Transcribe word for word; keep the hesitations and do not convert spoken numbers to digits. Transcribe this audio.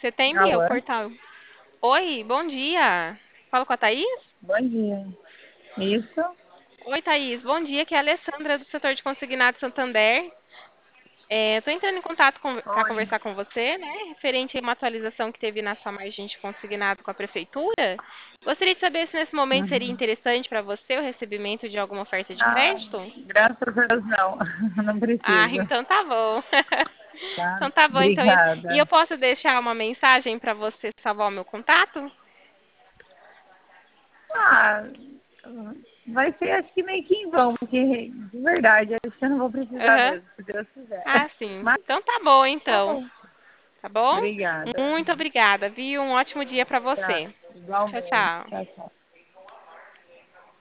Você tem o Alô, portal? Oi, bom dia. Falo com a Thaís? bom dia. Isso? Oi, Thaís. Bom dia, que é a Alessandra do setor de consignado Santander. Estou entrando em contato para Oi. conversar com você, né? Referente a uma atualização que teve na sua margem de consignado com a prefeitura. Gostaria de saber se nesse momento seria Uhum. interessante para você o recebimento de alguma oferta de Ah, crédito. graças a Deus não. Não Ah, preciso, então tá bom. tá? Então tá bom, então. E eu Obrigada. posso deixar uma mensagem para você salvar o meu contato? Ah, vai ser acho que meio que em vão, porque de verdade, acho que eu não vou precisar Aham. mesmo, se Deus quiser. Ah, sim. Mas Então tá bom, tá então. bom. Tá bom? Obrigada. Muito obrigada, viu? Um ótimo dia para Tá. você. Tchau, Igualmente. tchau. Tchau, tchau.